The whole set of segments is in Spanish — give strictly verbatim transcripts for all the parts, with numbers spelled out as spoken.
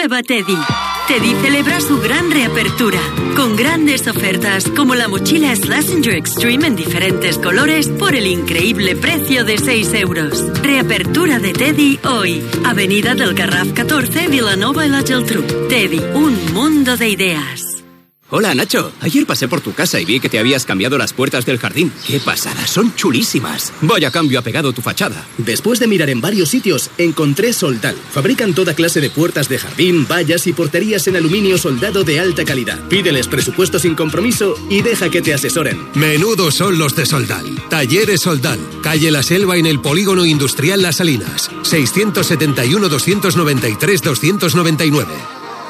Nueva Teddy. Teddy celebra su gran reapertura, con grandes ofertas como la mochila Schlesinger Extreme en diferentes colores por el increíble precio de seis euros. Reapertura de Teddy hoy. Avenida del Garraf catorce, Vilanova y la Geltrú. Teddy, un mundo de ideas. Hola, Nacho. Ayer pasé por tu casa y vi que te habías cambiado las puertas del jardín. ¡Qué pasada! Son chulísimas. Vaya cambio ha pegado tu fachada. Después de mirar en varios sitios, encontré Soldal. Fabrican toda clase de puertas de jardín, vallas y porterías en aluminio soldado de alta calidad. Pídeles presupuesto sin compromiso y deja que te asesoren. Menudos son los de Soldal. Talleres Soldal. Calle La Selva en el Polígono Industrial Las Salinas. seiscientos setenta y uno, doscientos noventa y tres, doscientos noventa y nueve.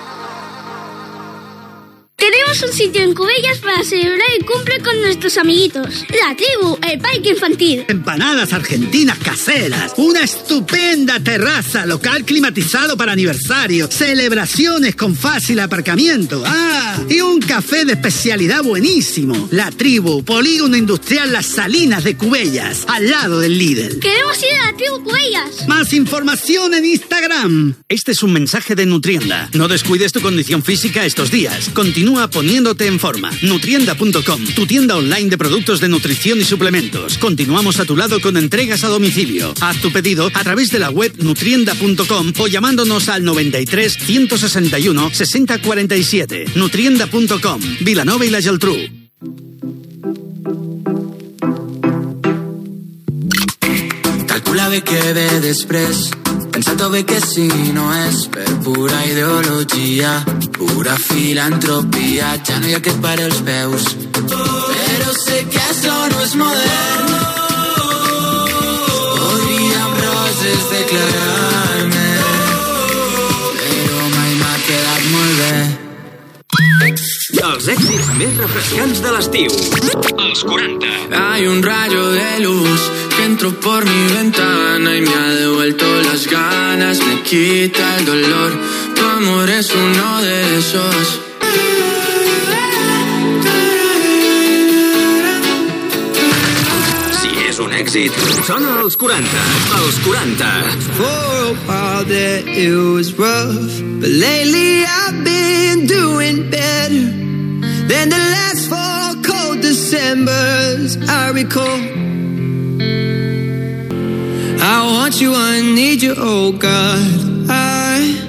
Tenemos un sitio en Cubellas para celebrar el cumple con nuestros amiguitos. La Tribu, el parque infantil. Empanadas argentinas caseras. Una estupenda terraza, local climatizado para aniversario. Celebraciones con fácil aparcamiento. Ah, y un café de especialidad buenísimo. La Tribu, Polígono Industrial Las Salinas de Cubellas, al lado del Lidl. Queremos ir a la Tribu Cubellas. Más información en Instagram. Este es un mensaje de Nutrienda. No descuides tu condición física estos días. Continúa poniéndote en forma. Nutrienda punto com, tu tienda online de productos de nutrición y suplementos. Continuamos a tu lado con entregas a domicilio. Haz tu pedido a través de la web nutrienda punto com o llamándonos al noventa y tres, ciento sesenta y uno, sesenta cuarenta y siete. Nutrienda punto com, Vilanova y la Geltrú. Calcula bé que ve després, pensato bé que si no és per pura ideologia, pura filantropia, ja no hi ha que et pare els peus, però sé que això no és modern. Podríem roses declarar-me, però mai m'ha quedat molt bé. Els èxits més refrescants de l'estiu. Els quaranta. Hay un rayo de luz que entró por mi ventana y me ha devuelto las ganas, me quita el dolor. Tu amor es uno de esos. Si és un èxit, sona als quaranta. Els quaranta. For a while there it was rough, but lately I've been doing better than the last four cold Decembers I recall. I want you, I need you, oh God, I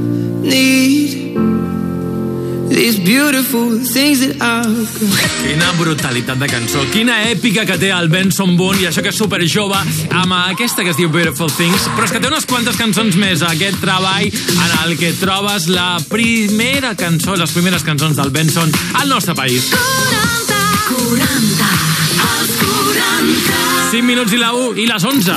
need these beautiful things that I've got. Quina brutalitat de cançó, quina èpica que té el Benson Boone, i això que és super jove, amb aquesta que es diu Beautiful Things, però és que té unes quantes cançons més, aquest treball en el que trobes la primera cançó, les primeres cançons del Benson al nostre país. quaranta, quaranta, els quaranta. cinc minuts i la u i les onze.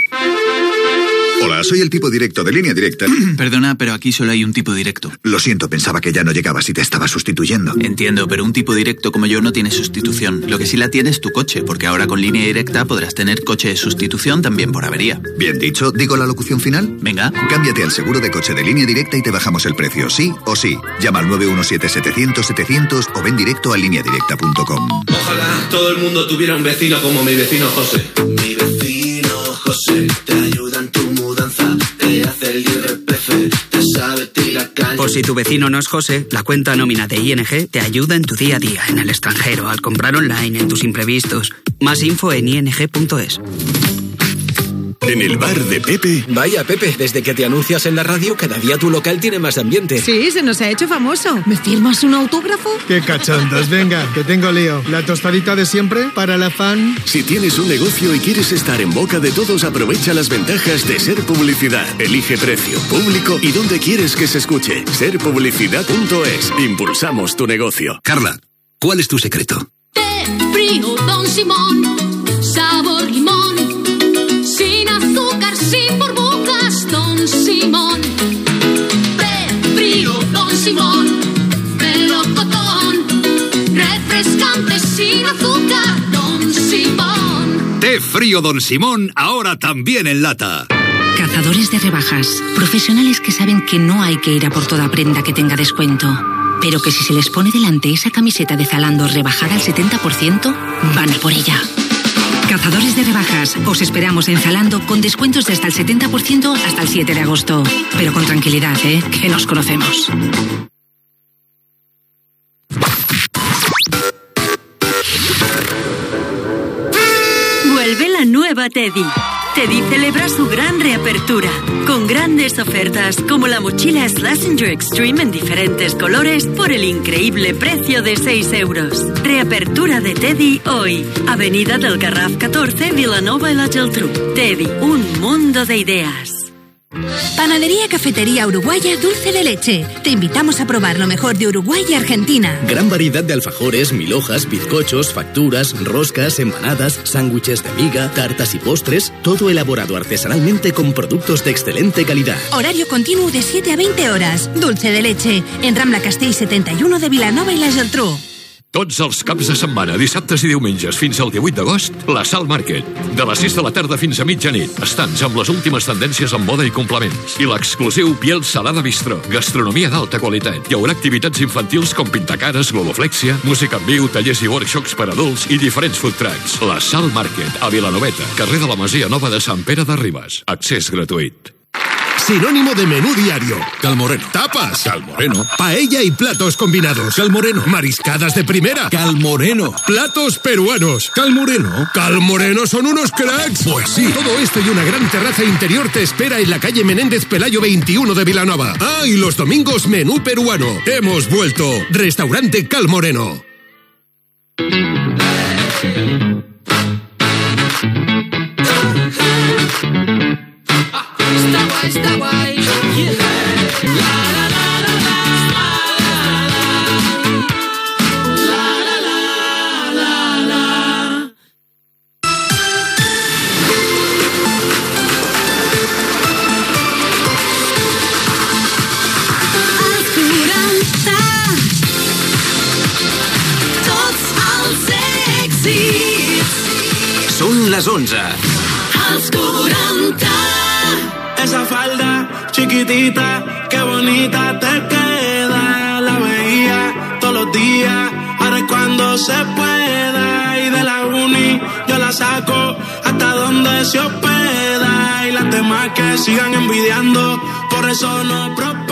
Hola, soy el tipo directo de Línea Directa. Perdona, pero aquí solo hay un tipo directo. Lo siento, pensaba que ya no llegabas y te estaba sustituyendo. Entiendo, pero un tipo directo como yo no tiene sustitución. Lo que sí la tiene es tu coche, porque ahora con Línea Directa podrás tener coche de sustitución también por avería. Bien dicho, ¿digo la locución final? Venga. Cámbiate al seguro de coche de Línea Directa y te bajamos el precio, sí o sí. Llama al nueve uno siete, setecientos, setecientos o ven directo a línea directa punto com. Ojalá todo el mundo tuviera un vecino como mi vecino José. Mi vecino José te ayuda en tu mudanza, te hace el I R P F, te sabe tirar caña. Por si tu vecino no es José, la cuenta nómina de I N G te ayuda en tu día a día, en el extranjero, al comprar online, en tus imprevistos. Más info en i n g punto es. En el bar de Pepe. Vaya, Pepe, desde que te anuncias en la radio, cada día tu local tiene más ambiente. Sí, se nos ha hecho famoso. ¿Me firmas un autógrafo? Qué cachondos, venga, que tengo lío. La tostadita de siempre para la fan. Si tienes un negocio y quieres estar en boca de todos, aprovecha las ventajas de Ser Publicidad. Elige precio, público y dónde quieres que se escuche. ser publicidad punto es. Impulsamos tu negocio. Carla, ¿cuál es tu secreto? Té frío Don Simón, sabor limón, sin azúcar, sin burbujas, Don Simón. Té frío Don Simón, melocotón, refrescante, sin azúcar, Don Simón. Té frío Don Simón, ahora también en lata. Cazadores de rebajas, profesionales que saben que no hay que ir a por toda prenda que tenga descuento, pero que si se les pone delante esa camiseta de Zalando rebajada al setenta por ciento, van a por ella. Cazadores de rebajas. Os esperamos en Zalando con descuentos de hasta el setenta por ciento hasta el siete de agosto. Pero con tranquilidad, ¿eh? Que nos conocemos. Vuelve la nueva Teddy. Teddy celebra su gran reapertura, con grandes ofertas como la mochila Schlesinger Extreme en diferentes colores por el increíble precio de seis euros. Reapertura de Teddy hoy. Avenida del Garraf catorce, Vilanova y la Geltrú. Teddy, un mundo de ideas. Panadería Cafetería Uruguaya Dulce de Leche. Te invitamos a probar lo mejor de Uruguay y Argentina. Gran variedad de alfajores, mil hojas, bizcochos, facturas, roscas, empanadas, sándwiches de miga, tartas y postres, todo elaborado artesanalmente con productos de excelente calidad. Horario continuo de siete a veinte horas. Dulce de Leche, en Rambla Castell setenta y uno de Vilanova i la Geltrú. Tots els caps de setmana, dissabtes i diumenges fins al divuit d'agost, la Sal Market. De les sis de la tarda fins a mitjanit. Estants amb les últimes tendències en moda i complements. I l'exclusiu Piel Salada Bistró. Gastronomia d'alta qualitat. Hi haurà activitats infantils com pintacares, globoflexia, música en viu, tallers i workshops per adults i diferents food trucks. La Sal Market, a Vilanoveta, carrer de la Masia Nova de Sant Pere de Ribes. Accés gratuït. Sinónimo de menú diario. Calmoreno. Tapas. Calmoreno. Paella y platos combinados. Calmoreno. Mariscadas de primera. Calmoreno. Platos peruanos. Calmoreno. Calmoreno son unos cracks. Pues sí. Todo esto y una gran terraza interior te espera en la calle Menéndez Pelayo veintiuno de Vilanova. Ah, y los domingos menú peruano. Hemos vuelto. Restaurante Calmoreno. Está guay, está guay. Yeah. La la la la la la la la la la. Els quaranta, tots els èxits. Són les onze. Els quaranta. Esa falda chiquitita, qué bonita te queda. La veía todos los días, ahora es cuando se pueda. Y de la uni yo la saco hasta donde se hospeda. Y las demás que sigan envidiando, por eso no propongo.